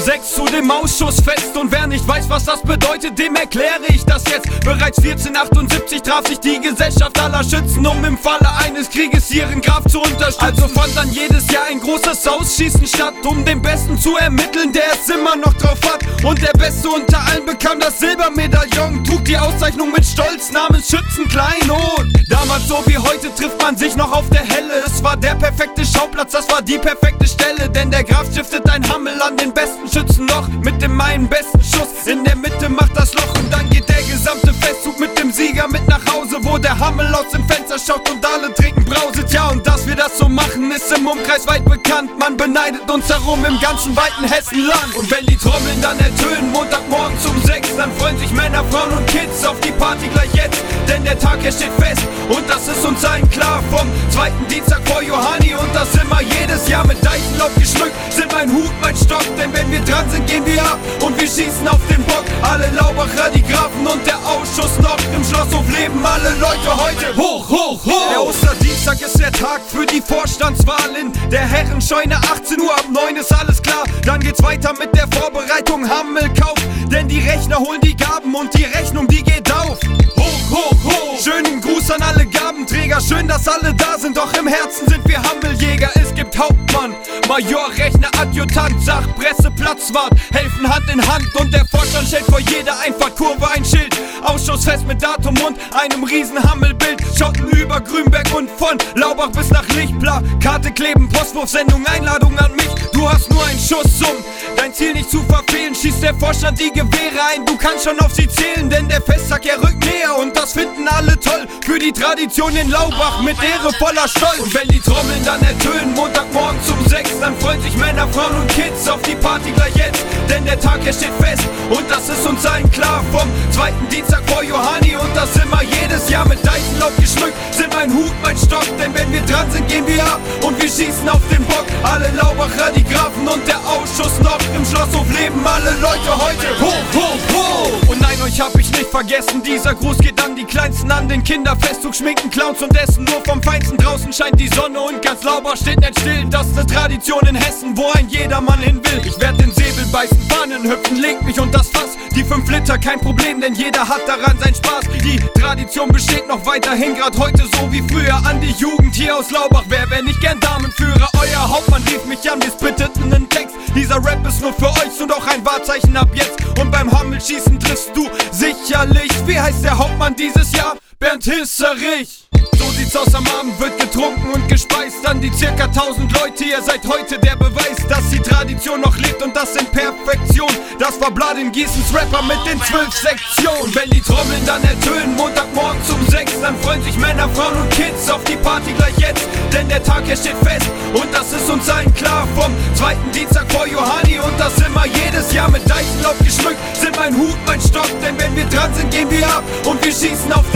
6 zu dem Ausschussfest. Und wer nicht weiß, was das bedeutet, dem erkläre ich das jetzt. Bereits 1478 traf sich die Gesellschaft aller Schützen, um im Falle eines Krieges ihren Graf zu unterstützen. Also fand dann jedes Jahr ein großes Ausschießen statt, um den Besten zu ermitteln, der es immer noch drauf hat. Und der Beste unter allen bekam das Silbermedaillon, trug die Auszeichnung mit Stolz namens Schützenkleinod. Damals so wie heute trifft man sich noch auf der Helle. Es war der perfekte Schauplatz, das war die perfekte Stelle, denn der Graf stiftet ein Hammel an den besten Schützen noch mit dem einen besten Schuss. In der Mitte macht das Loch und dann geht der gesamte Festzug mit dem Sieger mit nach Hause, wo der Hammel aus dem Fenster schaut und alle trinken Brause. Tja, und dass wir das so machen, ist im Umkreis weit bekannt. Man beneidet uns darum im ganzen weiten Hessenland. Und wenn die Trommeln dann ertönen, Montagmorgen um 6, dann freuen sich Männer, Frauen und Kids auf die Party gleich jetzt. Denn der Tag, er steht fest und das ist uns allen klar. Vom zweiten Dienstag vor Johanni und das immer jedes Jahr mit Deichenlaub geschmückt. Sind mein Hut, mein Stock, denn wenn wir dran sind, gehen wir ab und wir schießen auf den Bock. Alle Laubacher, die Grafen und der Ausschuss noch. Im Schlosshof leben alle Leute heute hoch, hoch, hoch. Der Osterdienstag ist der Tag für die Vorstandswahl in der Herrenscheune. 18 Uhr, ab 9 ist alles klar. Dann geht's weiter mit der Vorbereitung, Hammelkauf. Denn die Rechner holen die Gaben und die Rechnung, die geht auf. Hoch, hoch, hoch. Schönen Gruß an alle Gabenträger, schön, dass alle da sind. Doch im Herzen sind wir Hammeljäger. Es gibt Hauptmann, Major, Rechner, Adjutant, Sachpresse, Platzwart, helfen Hand in Hand. Und der Vorstand stellt vor jeder Einfahrtkurve ein Schild. Ausschussfest mit Datum und einem riesen Hammelbild. Schotten über Grünberg und von Laubach bis nach Lichtbla. Karte kleben, Postwurfsendung, Einladung an mich. Du hast nur einen Schuss, um dein Ziel nicht zu verfehlen. Schießt der Vorstand die Gewehre ein, du kannst schon auf sie zählen. Denn der Festtag, er rückt näher und das finden alle toll. Für die Tradition in Laubach mit Ehre voller Stolz. Und wenn die Trommeln dann ertönen, Montagmorgen um 6, dann freuen sich Männer, Frauen und Kids auf die Party gleich jetzt. Denn der Tag, er steht fest und das ist uns allen klar. Vom zweiten Dienstag vor Johanni und das immer jedes Jahr mit Deichenlaub geschmückt. Sind mein Hut, mein Stock, denn wenn wir dran sind, gehen wir ab und wir schießen auf den Bock. Alle Laubacher, die Grafen und der Ausschuss noch. Im Schlosshof leben alle Leute heute hoch, hoch, hoch. Und nein, euch hab ich nicht vergessen, dieser Gruß geht an die Kleinsten, an den Kinderfestzug, Schminken, Clowns und Essen. Nur vom Feinsten, draußen scheint die Sonne und ganz Laubach steht nicht still. Das ist eine Tradition in Hessen, wo ein jedermann hin will. Ich werd den Säbel beißen, Fahnen hüpfen, leg mich und das Fass. Die 5 Liter, kein Problem, denn jeder hat daran seinen Spaß. Die Tradition besteht noch weiterhin, grad heute so wie früher. An die Jugend hier aus Laubach, wer nicht gern Damenführer? Euer Hauptmann rief mich an, wir splitteten einen Text. Dieser Rap ist nur für euch und auch ein Wahrzeichen ab jetzt. Und beim Hammelschießen triffst du sicherlich. Wie heißt der Hauptmann dieses Jahr? Bernd Hisserich. So sieht's aus, am Abend wird getrunken und gespeist. An die circa 1000 Leute, ihr seid heute der Beweis, dass die Tradition noch lebt und das in Perfektion. Das war Blood in Gießens Rapper mit den 12 Sektionen. Wenn die Trommeln dann ertönen, Montagmorgen um 6, dann freuen sich Männer, Frauen und Kids auf die Party gleich jetzt. Denn der Tag, er steht fest und das ist uns allen klar. Vom zweiten Dienstag vor Johanni und das immer jedes Jahr mit Deichenlaub geschmückt. Sind mein Hut, mein Stock, denn wenn wir dran sind, gehen wir ab und wir schießen auf